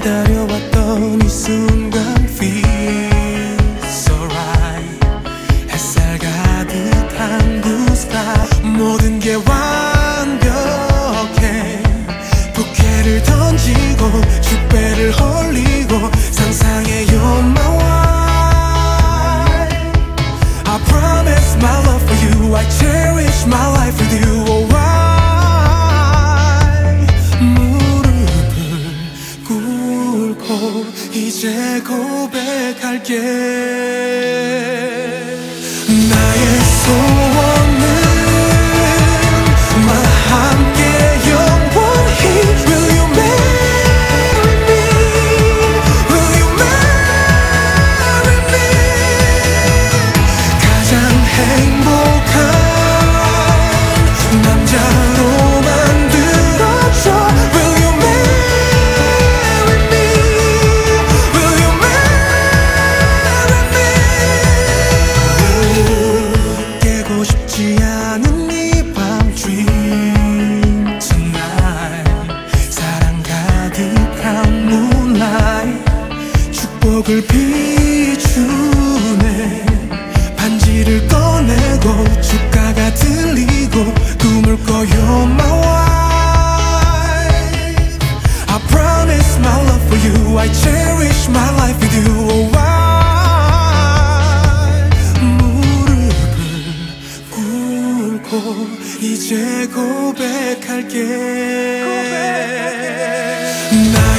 기다려왔던 이 순간 feels alright. 햇살 가득한 blue sky. 모든 게 완벽해. 부케를 던지고 축배를 홀리고 상상해 you're my wife. I promise my love for you. I cherish my life with you. Oh, 이제 고백할게. 나의 소원은 나 함께 영원히. Will you marry me? Will you marry me? 가장 행복한 남자로 만들어줘. Will you marry me? Will you marry me? 깨고 싶지 않은 이 밤 dream tonight. 사랑 가득한 moonlight. 축복을 비추네. 반지를 꺼내고 축가가 들리고 꿈을 꿔 you're my wife. I promise my love for you. I cherish my life with you. Oh, why? 무릎을 꿇고 이제 고백할게.